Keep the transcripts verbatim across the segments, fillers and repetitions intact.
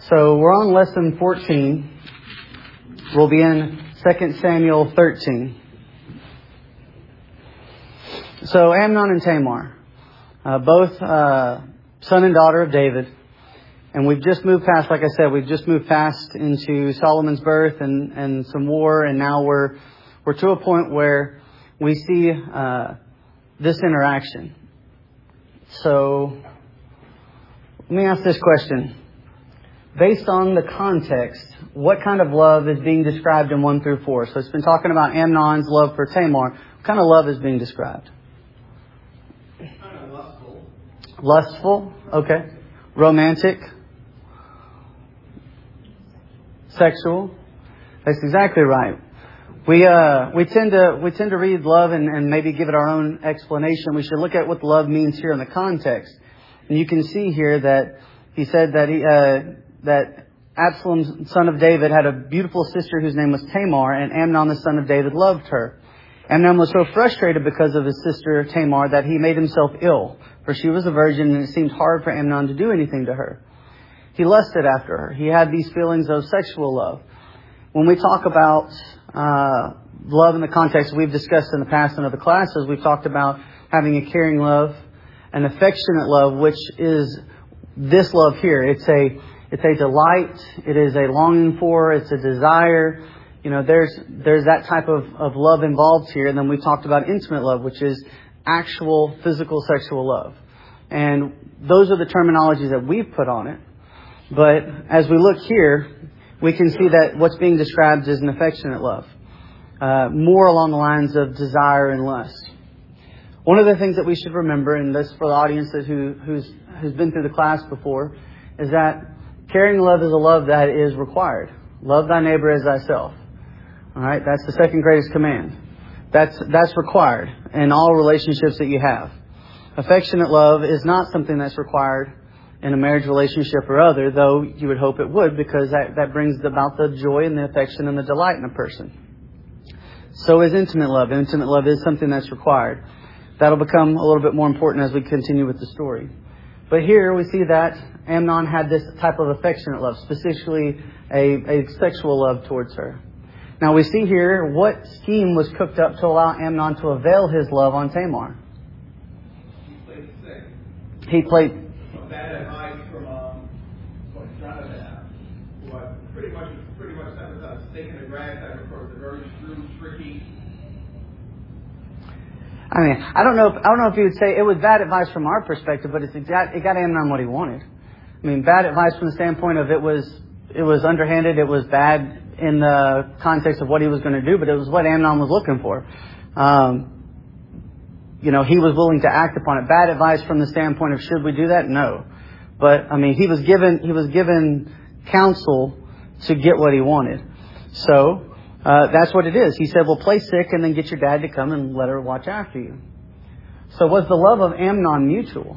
So we're on lesson fourteen. We'll be in Second Samuel thirteen. So Amnon and Tamar, uh, both uh, son and daughter of David. And we've just moved past, like I said, we've just moved past into Solomon's birth and, and some war. And now we're we're to a point where we see uh, this interaction. So let me ask this question. Based on the context, what kind of love is being described in one through four? So it's been talking about Amnon's love for Tamar. What kind of love is being described? Kind of lustful. Lustful, okay. Romantic. Sexual. That's exactly right. We uh we tend to we tend to read love and, and maybe give it our own explanation. We should look at what love means here in the context. And you can see here that he said that he uh that Absalom, son of David, had a beautiful sister whose name was Tamar, and Amnon, the son of David, loved her. Amnon was so frustrated because of his sister Tamar that he made himself ill, for she was a virgin, and it seemed hard for Amnon to do anything to her. He lusted after her. He had these feelings of sexual love. When we talk about uh love in the context we've discussed in the past in other classes, we've talked about having a caring love, an affectionate love, which is this love here. It's a It's a delight. It is a longing for. It's a desire. You know, there's there's that type of, of love involved here. And then we talked about intimate love, which is actual physical sexual love. And those are the terminologies that we've put on it. But as we look here, we can see that what's being described is an affectionate love. Uh, more along the lines of desire and lust. One of the things that we should remember, and this for the audience that who, who's, who's been through the class before, is that caring love is a love that is required. Love thy neighbor as thyself. All right, that's the second greatest command. That's that's required in all relationships that you have. Affectionate love is not something that's required in a marriage relationship or other, though you would hope it would, because that, that brings about the joy and the affection and the delight in a person. So is intimate love. Intimate love is something that's required. That'll become a little bit more important as we continue with the story. But here we see that Amnon had this type of affectionate love, specifically a, a sexual love towards her. Now we see here what scheme was cooked up to allow Amnon to avail his love on Tamar. He played sick. He played... A bad advice from um, from Jonadab, who I pretty much pretty much that was a stake in the grass type approach, a very shrewd, tricky. I mean, I don't know if, I don't know if you would say it was bad advice from our perspective, but it's exact, it got Amnon what he wanted. I mean, bad advice from the standpoint of it was, it was underhanded, it was bad in the context of what he was going to do, but it was what Amnon was looking for. Um, you know, he was willing to act upon it. Bad advice from the standpoint of should we do that? No. But, I mean, he was given, he was given counsel to get what he wanted. So, Uh, that's what it is. He said, well, play sick and then get your dad to come and let her watch after you. So was the love of Amnon mutual?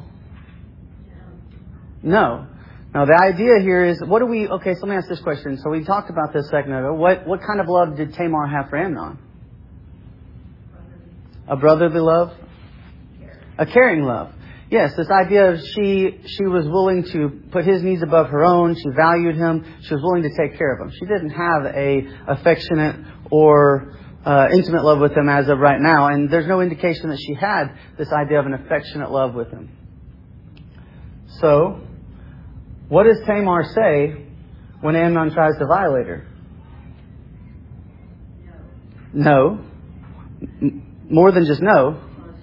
No. Now, the idea here is, what do we... Okay, so let me ask this question. So we talked about this a second ago. What, what kind of love did Tamar have for Amnon? A brotherly love? A caring love. Yes, this idea of she she was willing to put his needs above her own. She valued him. She was willing to take care of him. She didn't have a affectionate or uh, intimate love with him as of right now. And there's no indication that she had this idea of an affectionate love with him. So, what does Tamar say when Amnon tries to violate her? No. No. More than just no.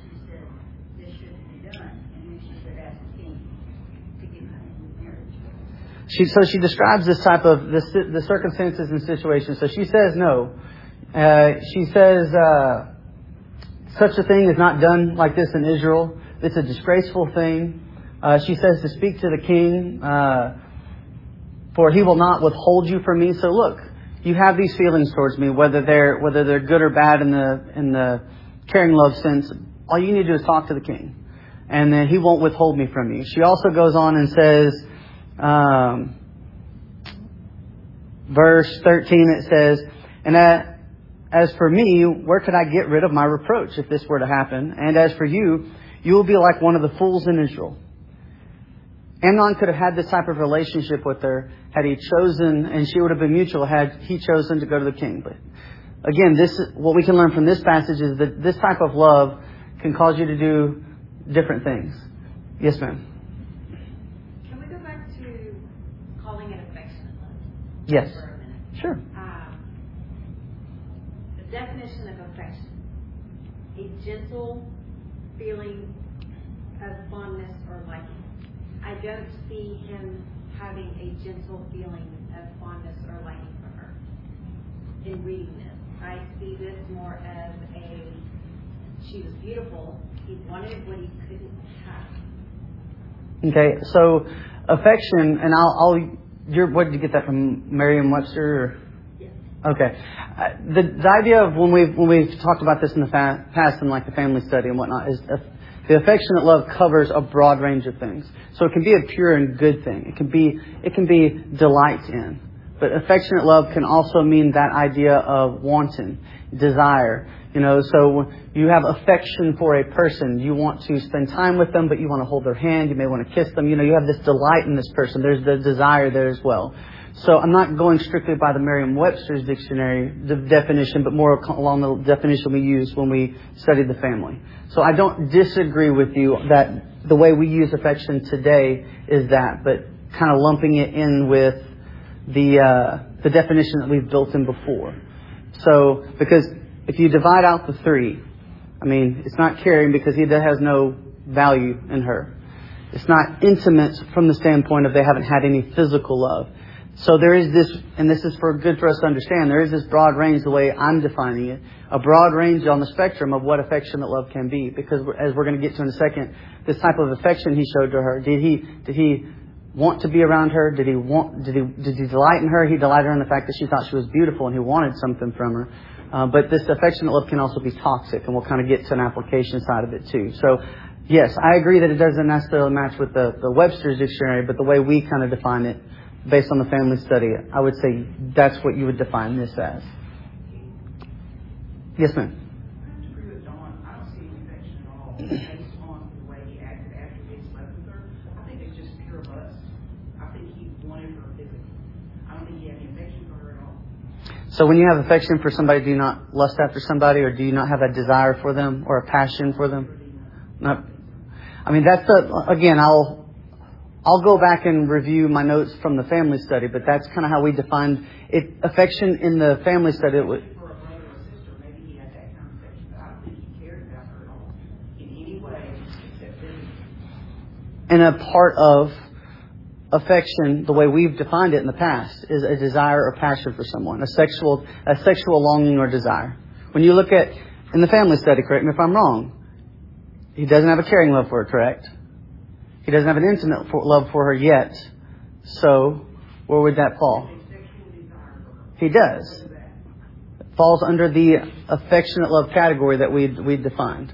She, so she describes this type of the, the circumstances and situations. So she says no. Uh, she says uh, such a thing is not done like this in Israel. It's a disgraceful thing. Uh, she says to speak to the king, uh, for he will not withhold you from me. So look, you have these feelings towards me, whether they're whether they're good or bad in the in the caring love sense. All you need to do is talk to the king, and then he won't withhold me from you. She also goes on and says. Um, verse thirteen, it says, and that, as for me, where could I get rid of my reproach if this were to happen? And as for you, you will be like one of the fools in Israel. Amnon could have had this type of relationship with her had he chosen, and she would have been mutual had he chosen to go to the king. But again, this is, what we can learn from this passage is that this type of love can cause you to do different things. Yes, ma'am. Can we go back to calling it affectionate love? Yes. For a minute. Sure. Um, the definition of affection: a gentle feeling of fondness or liking. I don't see him having a gentle feeling of fondness or liking for her in reading this. I see this more as a, she was beautiful, he wanted what he couldn't have. Okay, so affection, and I'll, I'll you're, what did you get that from, Merriam-Webster? Or? Yes. Okay. Uh, the, the idea of when we've, when we've talked about this in the fa- past in like the family study and whatnot is uh, the affectionate love covers a broad range of things. So it can be a pure and good thing. It can be, it can be delight in. But affectionate love can also mean that idea of wanting, desire. You know, so you have affection for a person. You want to spend time with them, but you want to hold their hand. You may want to kiss them. You know, you have this delight in this person. There's the desire there as well. So I'm not going strictly by the Merriam-Webster's dictionary the definition, but more along the definition we use when we studied the family. So I don't disagree with you that the way we use affection today is that, but kind of lumping it in with the uh, the definition that we've built in before. So because if you divide out the three, I mean, it's not caring because he has no value in her. It's not intimate from the standpoint of they haven't had any physical love. So there is this, and this is for good for us to understand, there is this broad range, the way I'm defining it, a broad range on the spectrum of what affectionate love can be. Because as we're going to get to in a second, this type of affection he showed to her, did he did he want to be around her? Did he want? Did he did he delight in her? He delighted in the fact that she thought she was beautiful and he wanted something from her. Uh, but this affectionate love can also be toxic, and we'll kind of get to an application side of it too. So, yes, I agree that it doesn't necessarily match with the, the Webster's dictionary, but the way we kind of define it, based on the family study, I would say that's what you would define this as. Yes, ma'am. I have to agree with Dawn. I don't see any affection at all based on the way he acted after he slept with her. I think it's just pure lust. I think he wanted her physically. I don't think he had any affection for her at all. So when you have affection for somebody, do you not lust after somebody, or do you not have a desire for them or a passion for them? No. I mean, that's the, again, I'll I'll go back and review my notes from the family study, but that's kind of how we defined it. Affection in the family study. It was, For a brother or sister, maybe he had that kind of affection, but I don't think he cared about her at all in any way except physically. and a part of affection, the way we've defined it in the past, is a desire or passion for someone, a sexual, a sexual longing or desire. When you look at, in the family study, correct me if I'm wrong, he doesn't have a caring love for her, correct? He doesn't have an intimate for, love for her yet. So, where would that fall? He does. It falls under the affectionate love category that we we defined.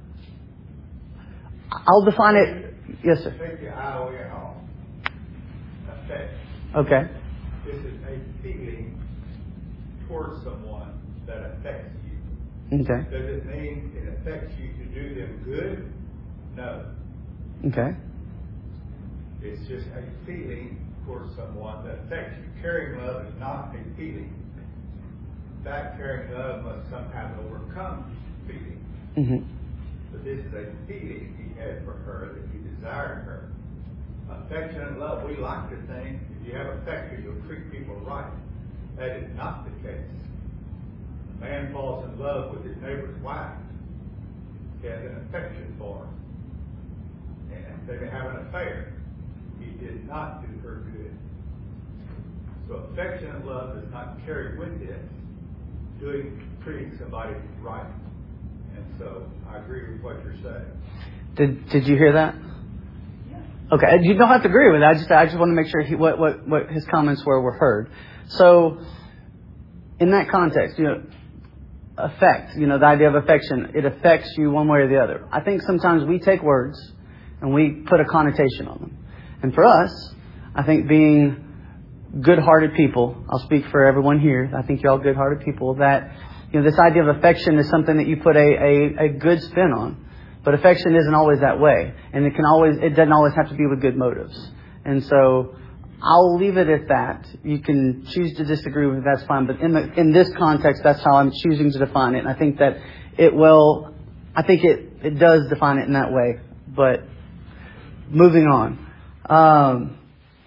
I'll define it. Yes, sir. Take the I O N off. Affect. Okay. This is a feeling towards someone that affects you. Okay. Does it mean it affects you to do them good? No. Okay. It's just a feeling towards someone that affects you. Caring love is not a feeling. That caring love must sometimes overcome feeling. Mm-hmm. But this is a feeling he had for her, that he desired her. Affectionate love, we like to think if you have affection, you'll treat people right. That is not the case. A man falls in love with his neighbor's wife. He has an affection for her. And they may have an affair. He did not do her good. So affectionate love does not carry with it doing treating somebody right. And so I agree with what you're saying. Did Did you hear that? Yeah. Okay. You don't have to agree with it. I just I just want to make sure he, what what what his comments were were heard. So, in that context, you know, affect. You know, the idea of affection, it affects you one way or the other. I think sometimes we take words and we put a connotation on them. And for us, I think being good-hearted people, I'll speak for everyone here, I think you're all good-hearted people, that, you know, this idea of affection is something that you put a, a, a good spin on. But affection isn't always that way. And it can always, it doesn't always have to be with good motives. And so I'll leave it at that. You can choose to disagree with it, that's fine. But in the, in this context, that's how I'm choosing to define it. And I think that it will, I think it, it does define it in that way. But moving on. Um,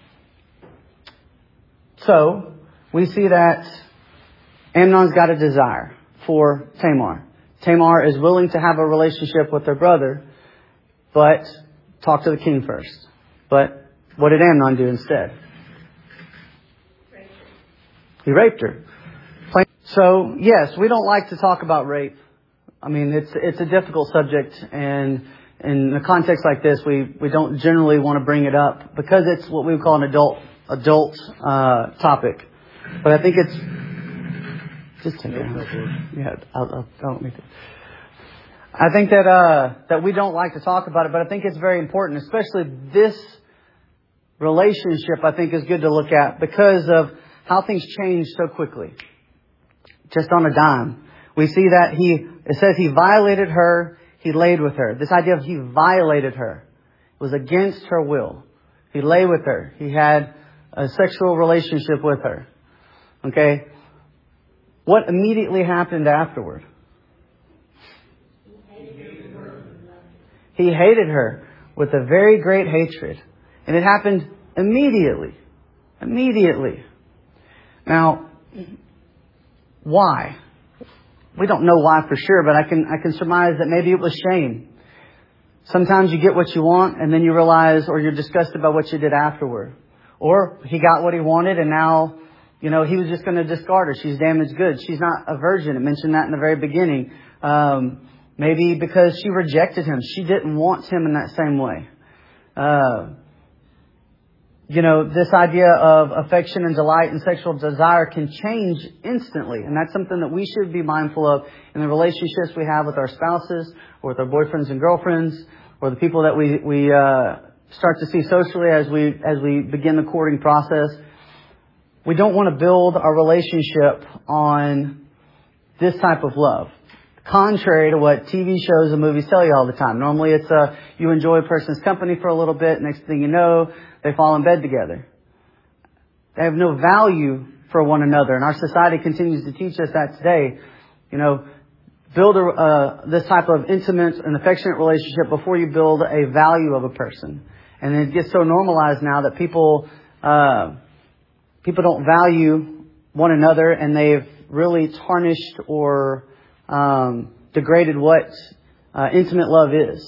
so we see that Amnon's got a desire for Tamar. Tamar is willing to have a relationship with her brother, but talk to the king first. But what did Amnon do instead? He raped her. So, yes, we don't like to talk about rape. I mean, it's it's a difficult subject, and in a context like this, we, we don't generally want to bring it up because it's what we would call an adult adult uh, topic. But I think it's just take it out. Yeah, I'll, I'll, I don't need to. I think that uh, that we don't like to talk about it, but I think it's very important, especially this relationship. I think is good to look at because of how things change so quickly, just on a dime. We see that he it says he violated her, he laid with her. This idea of he violated her was against her will. He lay with her. He had a sexual relationship with her. Okay. What immediately happened afterward? He hated her with a very great hatred. And it happened immediately. Immediately. Now, why? We don't know why for sure, but I can I can surmise that maybe it was shame. Sometimes you get what you want and then you realize, or you're disgusted by what you did afterward. Or he got what he wanted and now, you know, he was just going to discard her. She's damaged goods. She's not a virgin. It mentioned that in the very beginning. Um, maybe because she rejected him. She didn't want him in that same way. Uh, you know, this idea of affection and delight and sexual desire can change instantly. And that's something that we should be mindful of in the relationships we have with our spouses or with our boyfriends and girlfriends or the people that we, we, uh, start to see socially as we, as we begin the courting process. We don't want to build our relationship on this type of love. Contrary to what T V shows and movies tell you all the time. Normally it's uh, you enjoy a person's company for a little bit. Next thing you know, they fall in bed together. They have no value for one another. And our society continues to teach us that today. You know, build a, uh, this type of intimate and affectionate relationship before you build a value of a person. And it gets so normalized now that people... Uh, People don't value one another, and they've really tarnished or um, degraded what uh, intimate love is.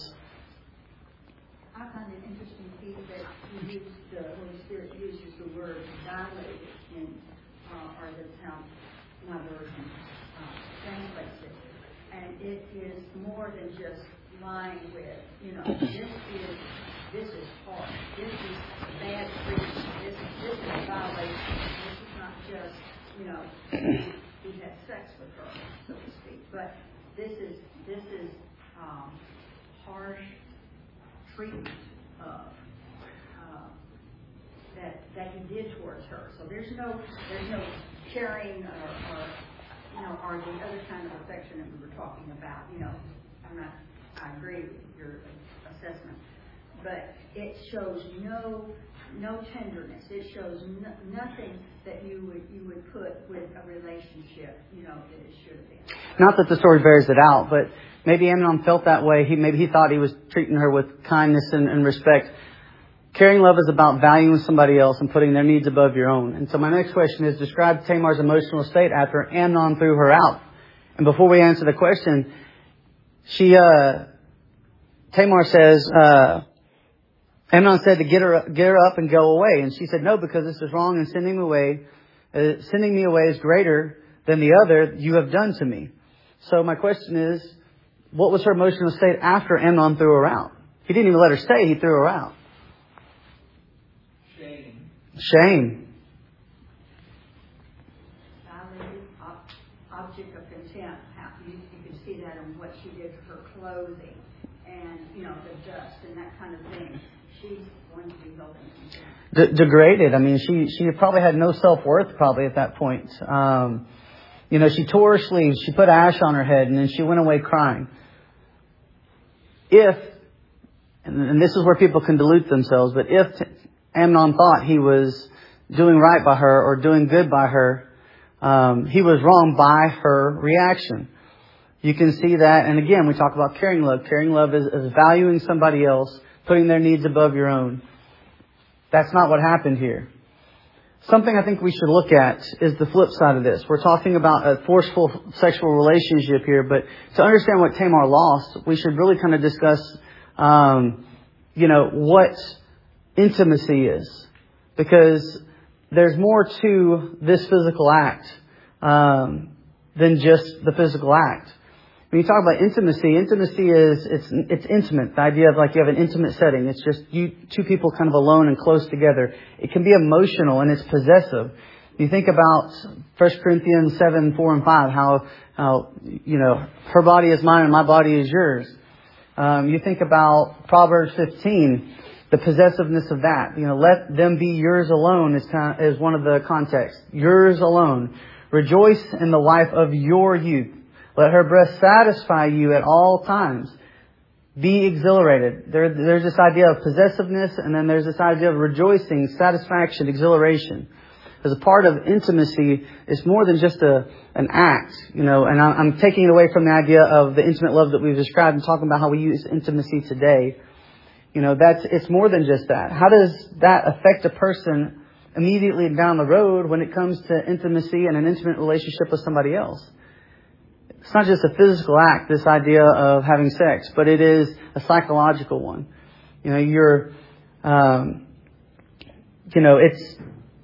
I find it interesting, Pete, that you use the Holy Spirit uses the word violated in, uh, or that's how my version uh, translates it, and it is more than just lying with. You know, this is this is hard. This is bad treatment. This this is a violation. This is not just, you know, he had sex with her, so to speak. But this is this is um, harsh treatment of uh, that that he did towards her. So there's no there's no caring or, or you know or the other kind of affection that we were talking about. You know, I'm not. I agree with your assessment. But it shows no no tenderness. It shows no, nothing that you would you would put with a relationship, you know, that it should have been. Not that the story bears it out, but maybe Amnon felt that way. He maybe he thought he was treating her with kindness and, and respect. Caring love is about valuing somebody else and putting their needs above your own. And so my next question is, describe Tamar's emotional state after Amnon threw her out. And before we answer the question, she uh, Tamar says. Uh, Amnon said to get her, get her up and go away. And she said, no, because this is wrong and sending me away, uh, sending me away is greater than the other you have done to me. So my question is, what was her emotional state after Amnon threw her out? He didn't even let her stay. He threw her out. Shame. Shame. Violated object of contempt. How you, you can see that in what she did to her clothing and, you know, the dust and that kind of thing. She's going to be held in contempt. De- degraded. I mean, she, she probably had no self-worth probably at that point. Um, you know, she tore her sleeves, she put ash on her head, and then she went away crying. if, and this is where people can dilute themselves, but if Amnon thought he was doing right by her or doing good by her, um, he was wrong by her reaction. You can see that. And again, we talk about caring love. Caring love is, is valuing somebody else, putting their needs above your own. That's not what happened here. Something I think we should look at is the flip side of this. We're talking about a forceful sexual relationship here, but to understand what Tamar lost, we should really kind of discuss, um, you know, what intimacy is. Because there's more to this physical act um, than just the physical act. When you talk about intimacy, intimacy is, it's it's intimate. The idea of like you have an intimate setting. It's just you two people kind of alone and close together. It can be emotional and it's possessive. You think about First Corinthians seven, four and five, how, how, you know, her body is mine and my body is yours. Um, you think about Proverbs fifteen, the possessiveness of that. You know, let them be yours alone is kind of, is one of the contexts. Yours alone. Rejoice in the wife of your youth. Let her breast satisfy you at all times. Be exhilarated. There, there's this idea of possessiveness, and then there's this idea of rejoicing, satisfaction, exhilaration. As a part of intimacy, it's more than just a an act, you know. And I'm, I'm taking it away from the idea of the intimate love that we've described and talking about how we use intimacy today. You know, that's it's more than just that. How does that affect a person immediately down the road when it comes to intimacy and an intimate relationship with somebody else? It's not just a physical act, this idea of having sex, but it is a psychological one. You know, you're, um, you know, it's,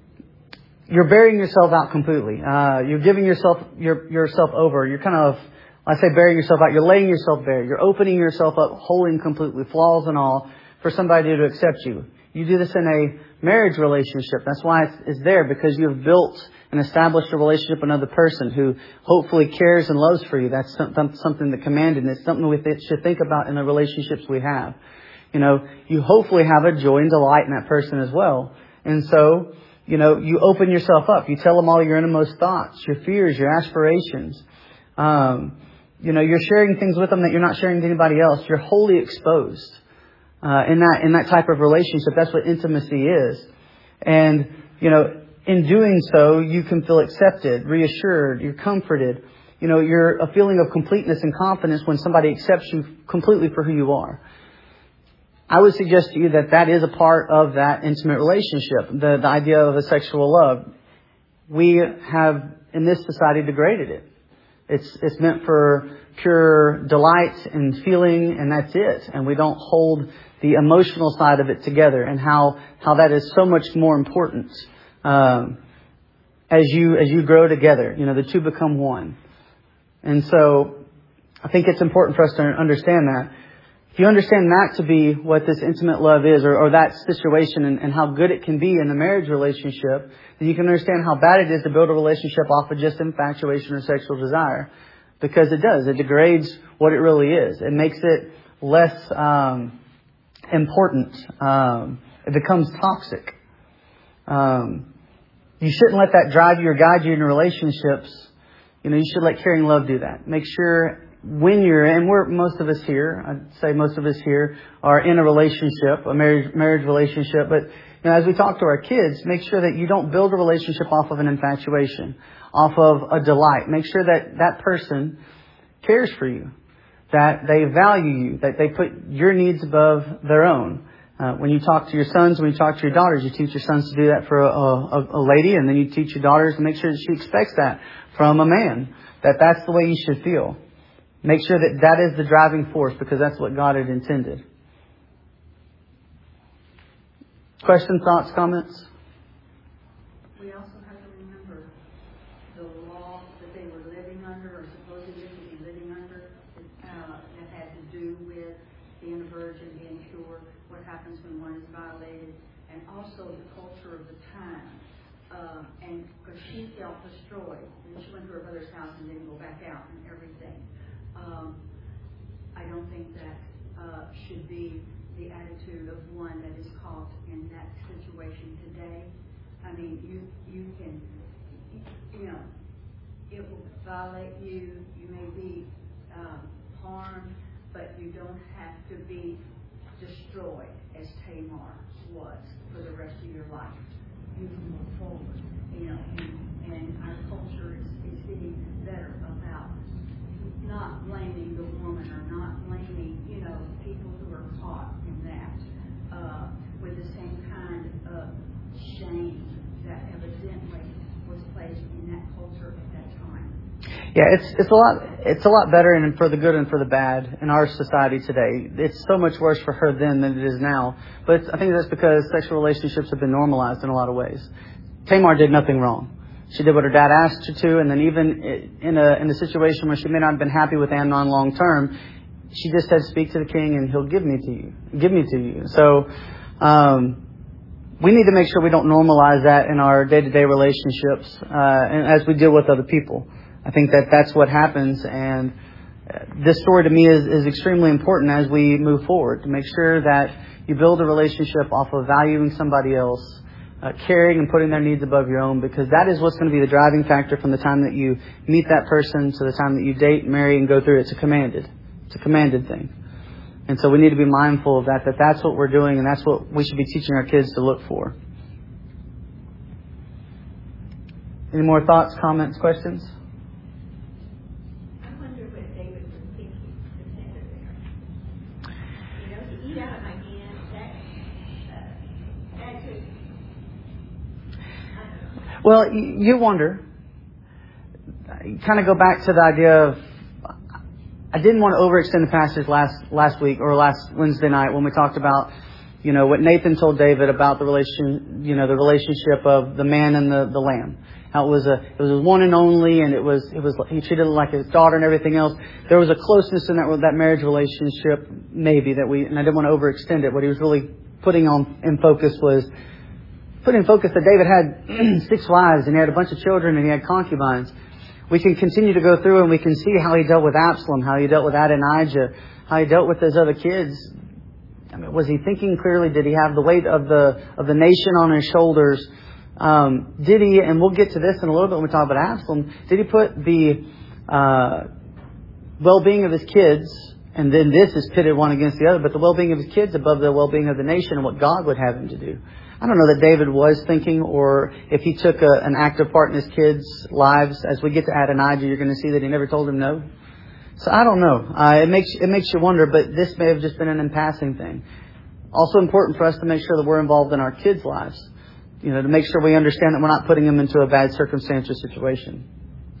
you're burying yourself out completely. Uh, you're giving yourself, your, yourself over. You're kind of, I say burying yourself out, you're laying yourself bare. You're opening yourself up wholly and completely, flaws and all, for somebody to accept you. You do this in a marriage relationship. That's why it's, it's there, because you have built and established a relationship with another person who hopefully cares and loves for you. That's something, something that commanded, and it's something we should think about in the relationships we have. You know, you hopefully have a joy and delight in that person as well. And so, you know, you open yourself up. You tell them all your innermost thoughts, your fears, your aspirations. Um, you know, you're sharing things with them that you're not sharing to anybody else. You're wholly exposed. Uh, in that, in that type of relationship. That's what intimacy is. And, you know, in doing so, you can feel accepted, reassured, you're comforted. You know, you're a feeling of completeness and confidence when somebody accepts you completely for who you are. I would suggest to you that that is a part of that intimate relationship, the, the idea of a sexual love. We have, in this society, degraded it. It's, it's meant for pure delight and feeling, and that's it. And we don't hold the emotional side of it together, and how, how that is so much more important, um, as you, as you grow together. You know, the two become one. And so I think it's important for us to understand that. If you understand that to be what this intimate love is, or, or that situation, and, and how good it can be in the marriage relationship, then you can understand how bad it is to build a relationship off of just infatuation or sexual desire. Because it does. It degrades what it really is. It makes it less um, important. Um, it becomes toxic. Um, you shouldn't let that drive you or guide you in relationships. You know, you should let caring love do that. Make sure when you're, and we're, most of us here, I'd say most of us here are in a relationship, a marriage, marriage relationship. But, you know, as we talk to our kids, make sure that you don't build a relationship off of an infatuation, off of a delight. Make sure that that person cares for you, that they value you, that they put your needs above their own. Uh, when you talk to your sons, when you talk to your daughters, you teach your sons to do that for a, a, a lady, and then you teach your daughters to make sure that she expects that from a man, that that's the way you should feel. Make sure that that is the driving force, because that's what God had intended. Questions, thoughts, comments? We also have to remember the law that they were living under, or supposedly to be living under, uh, that had to do with being a virgin, being pure, what happens when one is violated, and also the culture of the time. Uh, and because she felt destroyed, and she went to her brother's house and didn't go back out and everything. Um, I don't think that uh, should be the attitude of one that is caught in that situation today. I mean, you you can, you know, it will violate you. You may be um, harmed. but you don't have to be destroyed as Tamar was for the rest of your life. You can move forward, you know, and, and our culture is, is getting better about not blaming the woman or not blaming, you know, people who are caught in that uh, with the same kind of shame that evidently was placed in that culture at that time. Yeah, it's it's a lot it's a lot better and for the good and for the bad in our society today. It's so much worse for her then than it is now. But it's, I think that's because sexual relationships have been normalized in a lot of ways. Tamar did nothing wrong. She did what her dad asked her to, and then even in a in a situation where she may not have been happy with Amnon long term, she just said, "Speak to the king, and he'll give me to you. Give me to you." So um, we need to make sure we don't normalize that in our day-to-day relationships, uh, and as we deal with other people. I think that that's what happens, and this story to me is, is extremely important as we move forward to make sure that you build a relationship off of valuing somebody else, uh, caring and putting their needs above your own, because that is what's going to be the driving factor from the time that you meet that person to the time that you date, marry, and go through. It's a commanded. It's a commanded thing. And so we need to be mindful of that, that that's what we're doing, and that's what we should be teaching our kids to look for. Any more thoughts, comments, questions? Well, you wonder. You kind of go back to the idea of, I didn't want to overextend the passage last last week or last Wednesday night when we talked about, you know, what Nathan told David about the relation, you know, the relationship of the man and the, the lamb. How it was a it was a one and only, and it was it was he treated it like his daughter and everything else. There was a closeness in that that marriage relationship, maybe that we, and I didn't want to overextend it. What he was really putting on in focus was. Put in focus that David had six wives and he had a bunch of children and he had concubines. We can continue to go through and we can see how he dealt with Absalom, how he dealt with Adonijah, how he dealt with those other kids. I mean, was he thinking clearly? Did he have the weight of the of the nation on his shoulders? Um, did he, and we'll get to this in a little bit when we talk about Absalom, did he put the uh, well-being of his kids, and then this is pitted one against the other, but the well-being of his kids above the well-being of the nation and what God would have him to do? I don't know that David was thinking, or if he took a, an active part in his kids' lives. As we get to Adonijah, you're going to see that he never told him no. So I don't know. Uh, it makes it makes you wonder, but this may have just been an in passing thing. Also important for us to make sure that we're involved in our kids' lives. You know, to make sure we understand that we're not putting them into a bad circumstance or situation.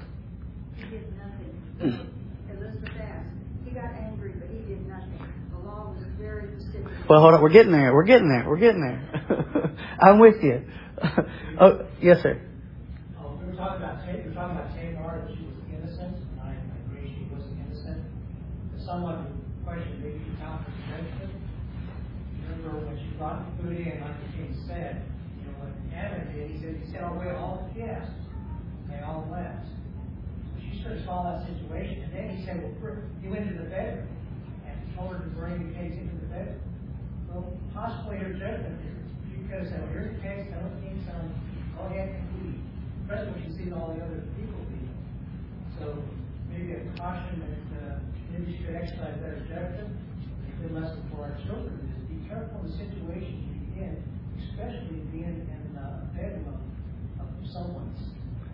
He did nothing. Elizabeth asked. He got angry, but he did nothing. The law was very specific. Well, hold on. We're getting there. We're getting there. We're getting there. I'm with you. Oh, yes, sir. Oh, we were talking about we were talking about Tamar, that she was innocent, and I agree she wasn't innocent. But someone questioned maybe she found her judgment. Remember when she brought the food in, like the king said, you know what Ammon did? He said he sent away all the guests. They all left. So she sort of saw that situation, and then he said, well, he went to the bedroom and told her to bring the cakes into the bedroom. Well, possibly her judgment is she could have said, well, here's the case, tell the king's son, go ahead and eat. Especially when she sees all the other people eating. So maybe a caution that uh, maybe she could exercise better judgment. A good lesson for our children is be careful in the situations you get in, especially being in the bedroom of, of someone's.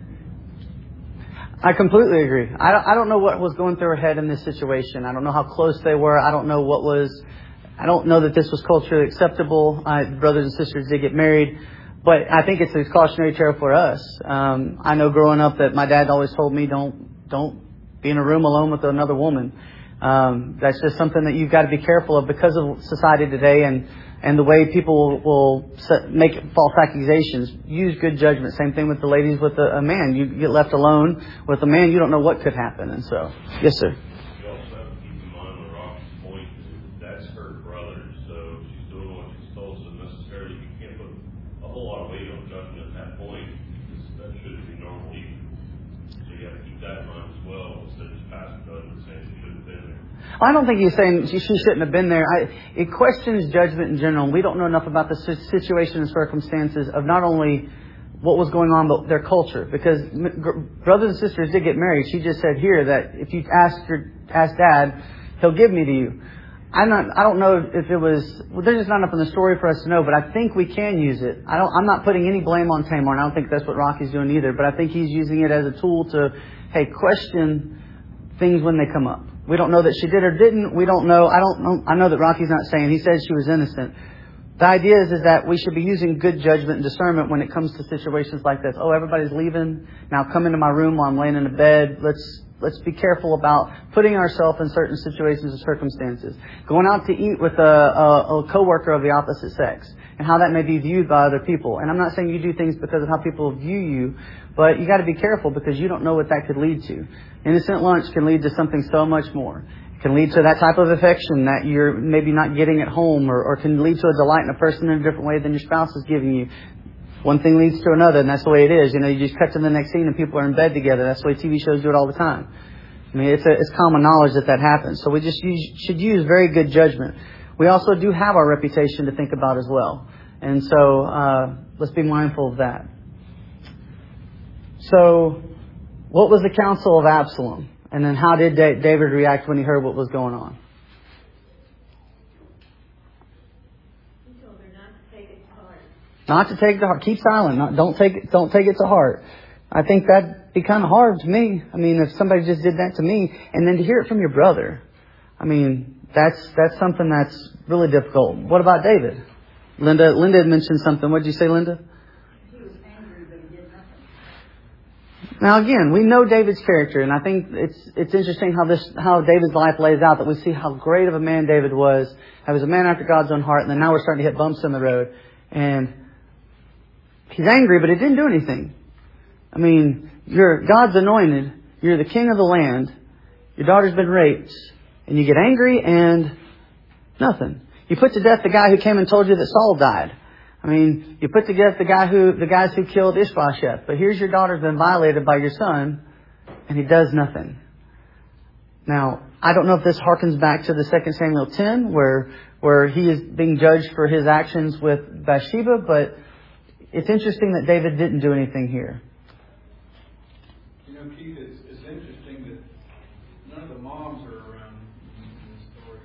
I completely agree. I don't, I don't know what was going through her head in this situation. I don't know how close they were. I don't know what was... I don't know that this was culturally acceptable. Uh, brothers and sisters did get married. But I think it's a cautionary tale for us. Um, I know growing up that my dad always told me, don't don't be in a room alone with another woman. Um, that's just something that you've got to be careful of because of society today and, and the way people will, will set, make false accusations. Use good judgment. Same thing with the ladies with a, a man. You get left alone with a man, you don't know what could happen. And so, yes, sir. I don't think he's saying she shouldn't have been there. I, it questions judgment in general. We don't know enough about the situation and circumstances of not only what was going on, but their culture. Because brothers and sisters did get married. She just said here that if you asked your asked Dad, He'll give me to you. I'm not, I don't know if it was, well, there's just not enough in the story for us to know, but I think we can use it. I don't, I'm not putting any blame on Tamar, and I don't think that's what Rocky's doing either, but I think he's using it as a tool to, hey, question things when they come up. We don't know that she did or didn't. We don't know. I don't know. I know that Rocky's not saying. He said she was innocent. The idea is, is that we should be using good judgment and discernment when it comes to situations like this. Oh, everybody's leaving. Now come into my room while I'm laying in a bed. Let's Let's be careful about putting ourselves in certain situations or circumstances. Going out to eat with a, a, a coworker of the opposite sex and how that may be viewed by other people. And I'm not saying you do things because of how people view you, but you got to be careful because you don't know what that could lead to. Innocent lunch can lead to something so much more. It can lead to that type of affection that you're maybe not getting at home, or, or can lead to a delight in a person in a different way than your spouse is giving you. One thing leads to another, and that's the way it is. You know, you just cut to the next scene and people are in bed together. That's the way T V shows do it all the time. I mean, it's, a, it's common knowledge that that happens. So we just use, should use very good judgment. We also do have our reputation to think about as well. And so uh, let's be mindful of that. So what was the counsel of Absalom? And then how did David react when he heard what was going on? Not to take it to heart. Keep silent. Not, don't take it. Don't take it to heart. I think that'd be kind of hard to me. I mean, if somebody just did that to me, and then to hear it from your brother, I mean, that's that's something that's really difficult. What about David? Linda. Linda had mentioned something. What did you say, Linda? He was angry, but he did nothing. Now again, we know David's character, and I think it's it's interesting how this how David's life lays out. That we see how great of a man David was. He was a man after God's own heart, and then now we're starting to hit bumps in the road, and he's angry, but it didn't do anything. I mean, you're God's anointed. You're the king of the land. Your daughter's been raped. And you get angry and nothing. You put to death the guy who came and told you that Saul died. I mean, you put to death the guy who, the guys who killed Ishbosheth. But here's your daughter's been violated by your son, and he does nothing. Now, I don't know if this harkens back to the Second Samuel ten, where, where he is being judged for his actions with Bathsheba, but it's interesting that David didn't do anything here. You know, Keith, it's, it's interesting that none of the moms are around in this story.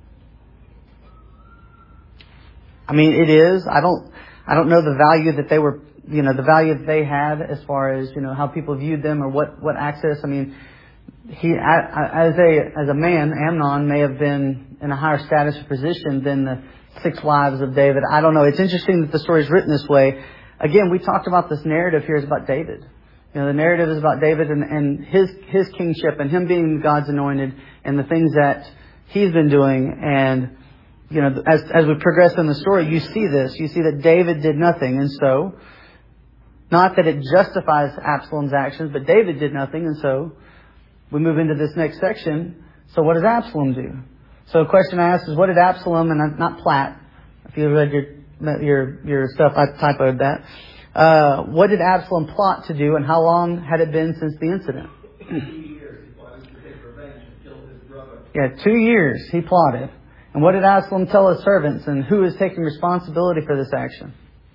I mean, it is. I don't, I don't know the value that they were, you know, the value that they had as far as, you know, how people viewed them or what, what access. I mean, he, as a, as a man, Amnon may have been in a higher status or position than the six wives of David. I don't know. It's interesting that the story is written this way. Again, we talked about this narrative here is about David. You know, the narrative is about David and, and his his kingship and him being God's anointed and the things that he's been doing. And, you know, as as we progress in the story, you see this. You see that David did nothing. And so, not that it justifies Absalom's actions, but David did nothing. And so, we move into this next section. So what does Absalom do? So the question I asked is, what did Absalom, and not Platt, if you read your your your stuff, I typoed that. Uh, what did Absalom plot to do, and how long had it been since the incident? Two years he plotted to take revenge and kill his brother. Yeah, two years he plotted. And what did Absalom tell his servants, and who is taking responsibility for this action?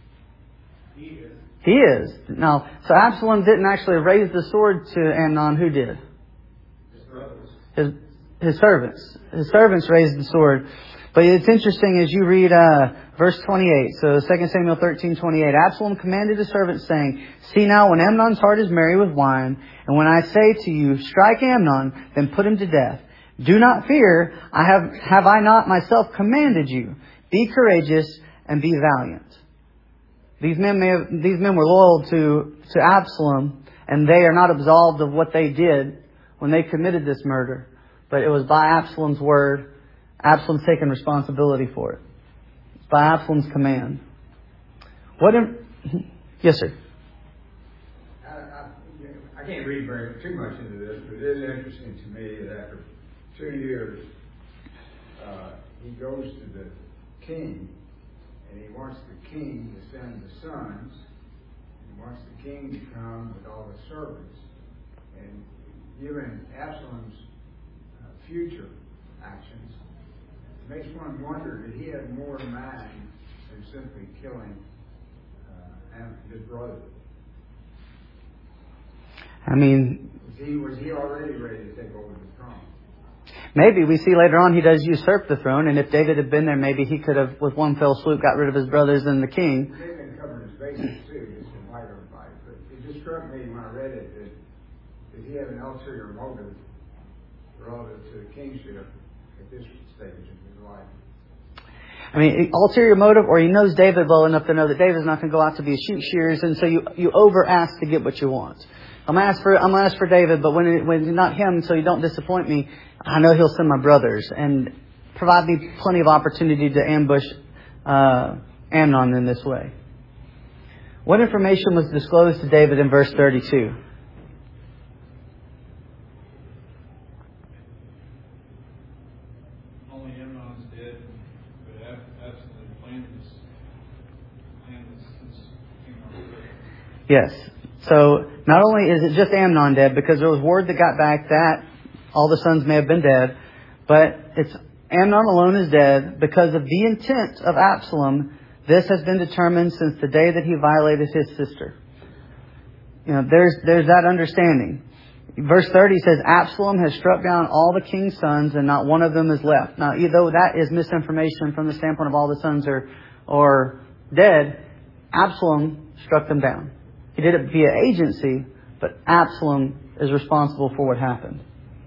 He is. He is. Now, so Absalom didn't actually raise the sword to Amnon. Who did? His brothers. His his servants. His servants raised the sword. But it's interesting as you read uh, verse twenty-eight. So Second Samuel thirteen twenty-eight. Absalom commanded his servants, saying, "See now, when Amnon's heart is merry with wine, and when I say to you, strike Amnon, then put him to death. Do not fear. I have have I not myself commanded you? Be courageous and be valiant." These men may have, these men were loyal to to Absalom, and they are not absolved of what they did when they committed this murder. But it was by Absalom's word. Absalom's taken responsibility for it. It's by Absalom's command. What? In, yes, sir. I, I, I can't read very too much into this, but it is interesting to me that after two years, uh, he goes to the king, and he wants the king to send the sons. He wants the king to come with all the servants, and given Absalom's uh, future actions, it makes one wonder, did he have more in mind than simply killing uh, his brother? I mean, was he, was he already ready to take over the throne? Maybe we see later on he does usurp the throne, and if David had been there, maybe he could have, with one fell swoop, got rid of his brothers and the king. They've been covering his bases too, just to invite everybody. But it just struck me when I read it that, that he had an ulterior motive relative to the kingship at this stage of his life. I mean, ulterior motive, or he knows David well enough to know that David's not going to go out to be a sheep shearers, and so you you over ask to get what you want. I'm gonna ask for I'm gonna ask for David, but when it, when it's not him, so you don't disappoint me, I know he'll send my brothers and provide me plenty of opportunity to ambush uh, Amnon in this way. What information was disclosed to David in verse thirty-two? Only Amnon's dead, but Absalom planned this, planned this since Amnon's dead. Yes. So not only is it just Amnon dead, because there was word that got back that all the sons may have been dead, but it's Amnon alone is dead because of the intent of Absalom. This has been determined since the day that he violated his sister. You know, there's there's that understanding. Verse thirty says, Absalom has struck down all the king's sons, and not one of them is left. Now, though that is misinformation from the standpoint of all the sons are, are dead, Absalom struck them down. He did it via agency, but Absalom is responsible for what happened.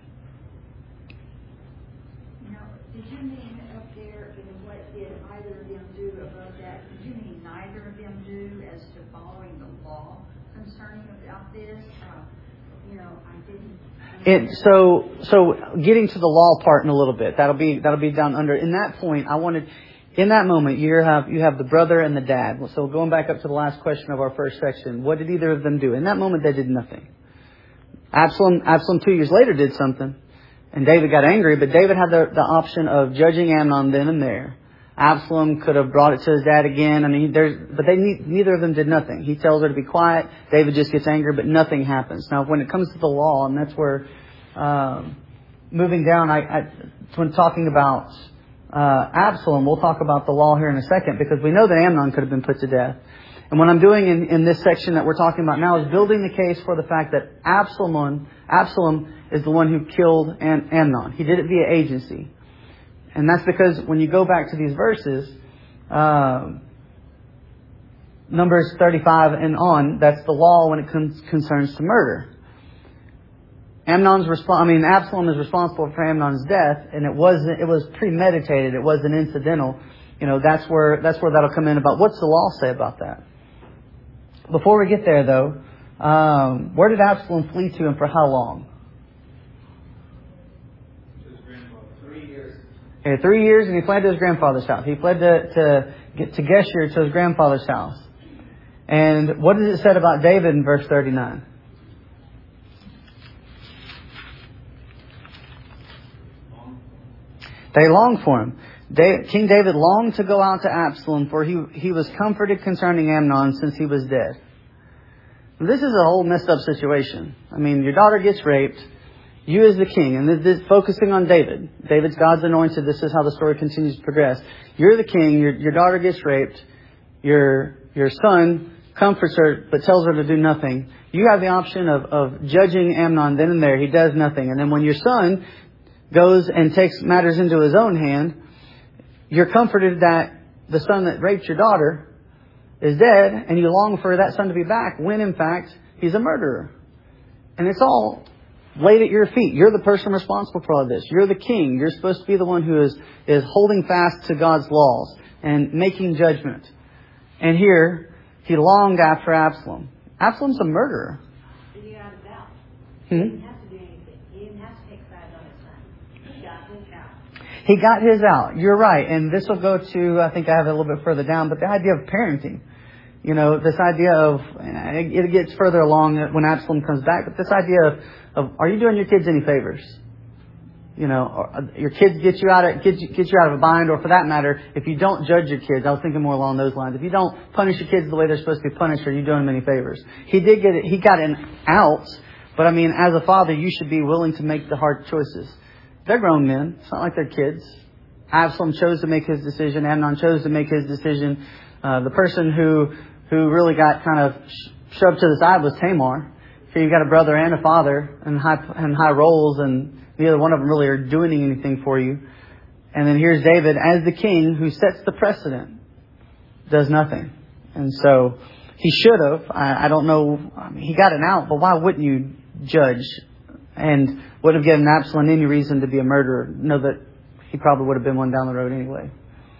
Now, did you mean up there in what did either of them do above that? Did you mean neither of them do as to following the law concerning about this? Uh, you know, I didn't. It, so, so getting to the law part in a little bit, that'll be that'll be down under. In that point, I wanted. In that moment, you have you have the brother and the dad. So going back up to the last question of our first section, what did either of them do? In that moment, they did nothing. Absalom, Absalom two years later did something, and David got angry. But David had the, the option of judging Amnon then and there. Absalom could have brought it to his dad again. I mean, there's, but they neither of them did nothing. He tells her to be quiet. David just gets angry, but nothing happens. Now, when it comes to the law, and that's where um, moving down, I, I when talking about. Uh, Absalom, we'll talk about the law here in a second, because we know that Amnon could have been put to death. And what I'm doing in, in this section that we're talking about now is building the case for the fact that Absalom, Absalom is the one who killed Am- Amnon. He did it via agency. And that's because when you go back to these verses, uh, Numbers thirty-five and on, that's the law when it con- concerns to murder. Amnon's resp- I mean, Absalom is responsible for Amnon's death, and it wasn't. It was premeditated. It wasn't incidental. You know, that's where that's where that'll come in about what's the law say about that. Before we get there, though, um, where did Absalom flee to, and for how long? His grandfather. Three years. Okay, three years, and he fled to his grandfather's house. He fled to to get to Geshur, to his grandfather's house. And what is it said about David in verse thirty-nine? They longed for him. King David longed to go out to Absalom, for he he was comforted concerning Amnon since he was dead. This is a whole messed up situation. I mean, your daughter gets raped. You as the king, and this, this focusing on David. David's God's anointed. This is how the story continues to progress. You're the king. Your your daughter gets raped. Your your son comforts her, but tells her to do nothing. You have the option of of judging Amnon then and there. He does nothing, and then when your son goes and takes matters into his own hand, you're comforted that the son that raped your daughter is dead, and you long for that son to be back, when in fact he's a murderer. And it's all laid at your feet. You're the person responsible for all this. You're the king. You're supposed to be the one who is, is holding fast to God's laws and making judgment. And here, he longed after Absalom. Absalom's a murderer. He got his out. Hmm? He didn't have to do anything. He didn't have to take sides on his son. He got his out. He got his out. You're right. And this will go to, I think I have it a little bit further down, but the idea of parenting. You know, this idea of, it gets further along when Absalom comes back, but this idea of, of are you doing your kids any favors? You know, your kids get you out of, get you, get you out of a bind, or for that matter, if you don't judge your kids, I was thinking more along those lines. If you don't punish your kids the way they're supposed to be punished, are you doing them any favors? He did get it, he got an out, but I mean, as a father, you should be willing to make the hard choices. They're grown men. It's not like they're kids. Absalom chose to make his decision. Amnon chose to make his decision. Uh, the person who, who really got kind of shoved to the side was Tamar. Here you've got a brother and a father in high, in high roles, and neither one of them really are doing anything for you. And then here's David as the king who sets the precedent, does nothing. And so he should have. I, I don't know. I mean, he got an out, but why wouldn't you judge and would have given Absalom any reason to be a murderer? Know that he probably would have been one down the road anyway.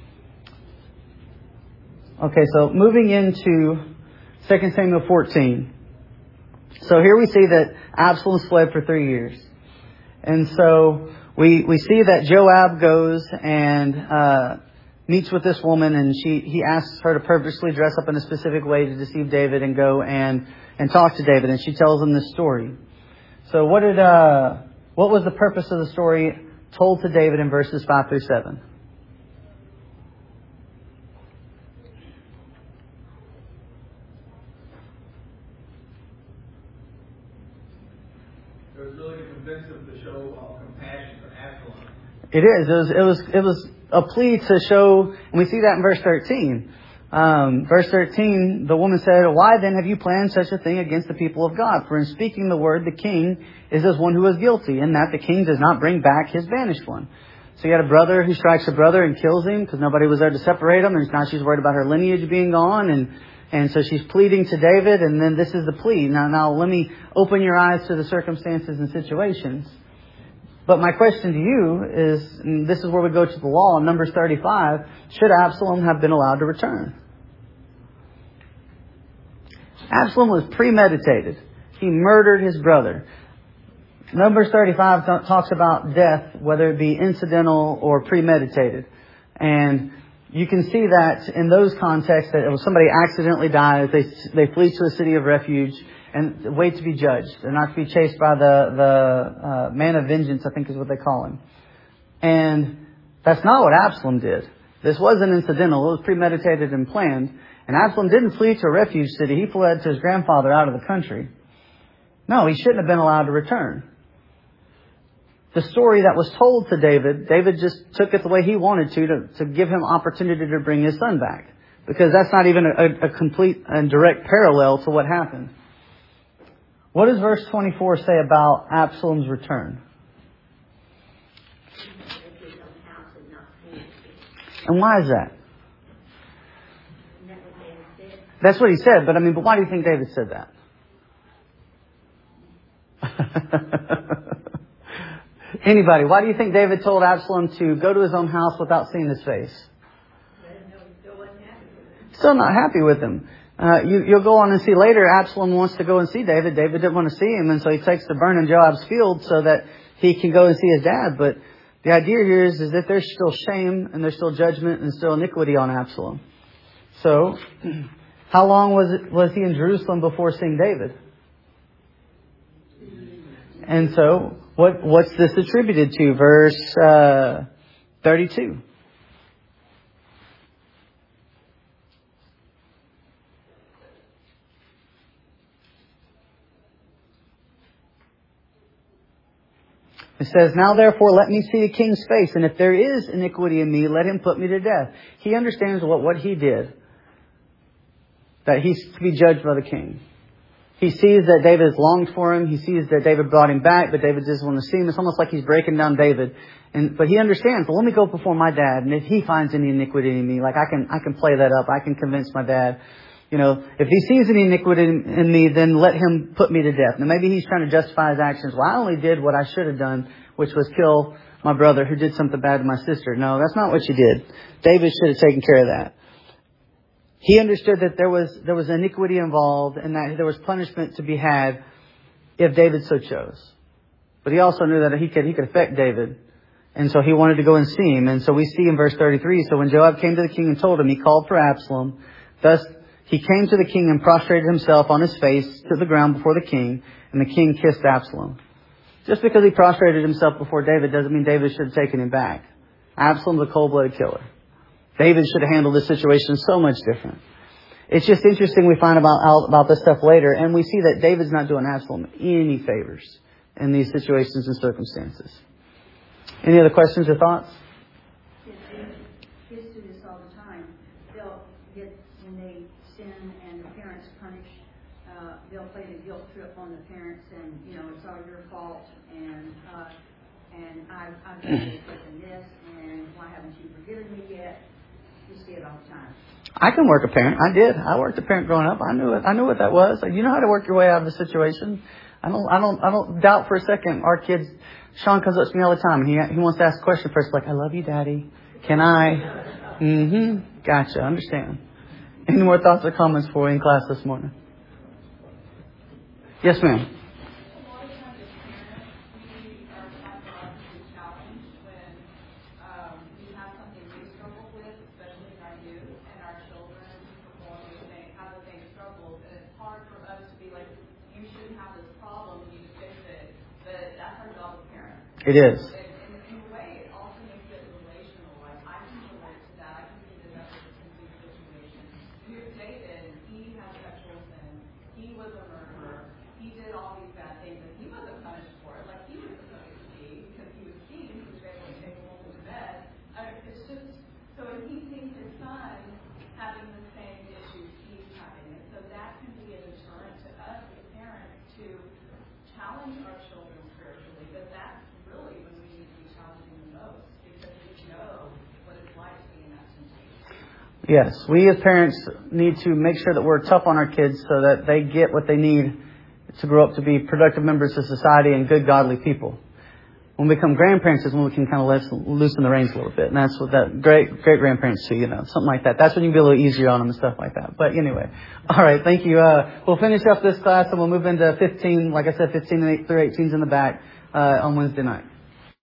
Okay, so moving into Second Samuel fourteen. So here we see that Absalom fled for three years. And so we we see that Joab goes and uh, meets with this woman, and she he asks her to purposely dress up in a specific way to deceive David and go and, and talk to David. And she tells him this story. So what did uh, what was the purpose of the story told to David in verses five through seven? It was really to convince him to show uh, compassion for Absalom. It is. It was. It was. It was a plea to show, and we see that in verse thirteen. Um, verse thirteen, the woman said, "Why then have you planned such a thing against the people of God? For in speaking the word, the king is as one who is guilty, in that the king does not bring back his banished one." So you had a brother who strikes a brother and kills him because nobody was there to separate them, and now she's worried about her lineage being gone, and and so she's pleading to David, and then this is the plea. Now, now let me open your eyes to the circumstances and situations. But my question to you is, and this is where we go to the law in Numbers thirty-five, should Absalom have been allowed to return? Absalom was premeditated. He murdered his brother. Numbers thirty-five talks about death, whether it be incidental or premeditated. And you can see that in those contexts, that if somebody accidentally dies, they they flee to a city of refuge and wait to be judged. They're not to be chased by the, the uh, man of vengeance, I think is what they call him. And that's not what Absalom did. This wasn't incidental. It was premeditated and planned. And Absalom didn't flee to a refuge city. He fled to his grandfather out of the country. No, he shouldn't have been allowed to return. The story that was told to David, David just took it the way he wanted to, to, to give him opportunity to bring his son back. Because that's not even a, a complete and direct parallel to what happened. What does verse twenty-four say about Absalom's return? And why is that? That's what he said, but I mean, but why do you think David said that? Anybody, why do you think David told Absalom to go to his own house without seeing his face? Still not happy with him. Uh, you, you'll go on and see later, Absalom wants to go and see David. David didn't want to see him, and so he takes to burning Joab's field so that he can go and see his dad. But the idea here is, is that there's still shame and there's still judgment and still iniquity on Absalom. So, how long was it, was he in Jerusalem before seeing David? And so, what what's this attributed to? Verse uh, thirty-two. It says, "Now therefore let me see the king's face, and if there is iniquity in me, let him put me to death." He understands what, what he did, that he's to be judged by the king. He sees that David has longed for him. He sees that David brought him back, but David doesn't want to see him. It's almost like he's breaking down David. And but he understands, well, let me go before my dad, and if he finds any iniquity in me, like I can I can play that up. I can convince my dad. You know, if he sees any iniquity in me, then let him put me to death. Now, maybe he's trying to justify his actions. Well, I only did what I should have done, which was kill my brother who did something bad to my sister. No, that's not what you did. David should have taken care of that. He understood that there was there was iniquity involved and that there was punishment to be had if David so chose. But he also knew that he could he could affect David. And so he wanted to go and see him. And so we see in verse thirty-three, so when Joab came to the king and told him, he called for Absalom. Thus he came to the king and prostrated himself on his face to the ground before the king, and the king kissed Absalom. Just because he prostrated himself before David doesn't mean David should have taken him back. Absalom's a cold-blooded killer. David should have handled this situation so much different. It's just interesting we find about, out about this stuff later, and we see that David's not doing Absalom any favors in these situations and circumstances. Any other questions or thoughts? Kids do this all the time. They'll get, when they sin and the parents punish uh, uh, they'll play the guilt trip on the parents, and you know it's all your fault, and uh, and I've I've done this and this, and why haven't you forgiven me yet? You see it all the time. I can work a parent. I did. I worked a parent growing up. I knew it. I knew what that was. You know how to work your way out of the situation. I don't. I don't. I don't doubt for a second. Our kids. Sean comes up to me all the time, and he he wants to ask a question first, like, "I love you, Daddy. Can I?" Mm-hmm. Gotcha. Understand. Any more thoughts or comments for you in class this morning? Yes, ma'am. It is. And in a way, it also makes it relational. Like, I can relate to that. I can see that that's a complete situation. Here's David. He had sexual sin. He was a murderer. He did all these bad things, and he wasn't punished for it. Like, he was supposed to be, because he was king. He was able to take a woman to bed. I mean, it's just, so if he sees his son having the same issues he's having, and so that can be a deterrent to us as parents to challenge our children spiritually, but that's really when we need to be challenging the most, because we know what it's like to be in that temptation. Yes, we as parents need to make sure that we're tough on our kids so that they get what they need to grow up to be productive members of society and good, godly people. When we become grandparents is when we can kind of loosen the reins a little bit. And that's what that great, great grandparents do, you know, something like that. That's when you can be a little easier on them and stuff like that. But anyway, all right, thank you. Uh, we'll finish up this class and we'll move into fifteen, like I said, fifteen through eighteens in the back uh, on Wednesday night.